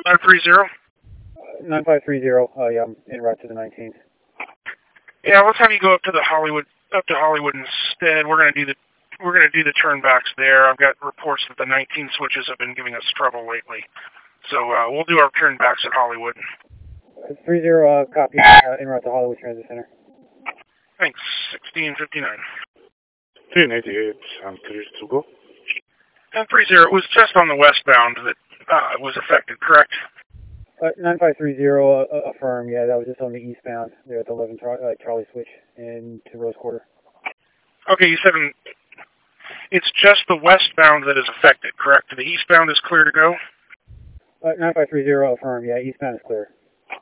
930? 9530, yeah, I'm en route to the 19th. Yeah, let's have you go up to Hollywood instead. We're gonna do the turnbacks there. I've got reports that the 19 switches have been giving us trouble lately. So we'll do our turnbacks at Hollywood. 30, copy, en route to Hollywood Transit Center. Thanks, 1659. 398, I'm clear to go. 1030, it was just on the westbound that was affected, correct? 9530, affirm, yeah, that was just on the eastbound there at the 11 Charlie switch into Rose Quarter. Okay, you said it's just the westbound that is affected, correct? The eastbound is clear to go? 9530, affirm, yeah, eastbound is clear.